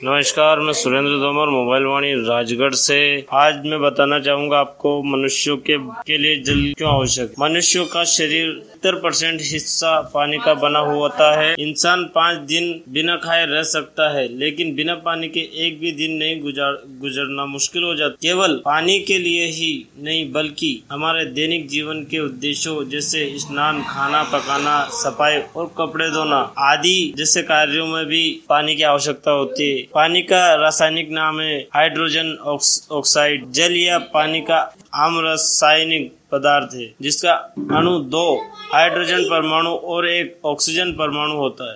नमस्कार, मैं सुरेंद्र तोमर मोबाइल वाणी राजगढ़ से। आज मैं बताना चाहूँगा आपको मनुष्यों के लिए जल क्यों आवश्यक। मनुष्यों का शरीर 70% हिस्सा पानी का बना हुआ होता है। इंसान 5 दिन बिना खाए रह सकता है, लेकिन बिना पानी के एक भी दिन नहीं गुजरना मुश्किल हो जाता। केवल पानी के लिए ही नहीं, बल्कि हमारे दैनिक जीवन के उद्देश्यों जैसे स्नान, खाना पकाना, सफाई और कपड़े धोना आदि जैसे कार्यों में भी पानी की आवश्यकता होती है। पानी का रासायनिक नाम है हाइड्रोजन ऑक्साइड। जल या पानी का आम रासायनिक पदार्थ है जिसका अणु 2 हाइड्रोजन परमाणु और 1 ऑक्सीजन परमाणु होता है।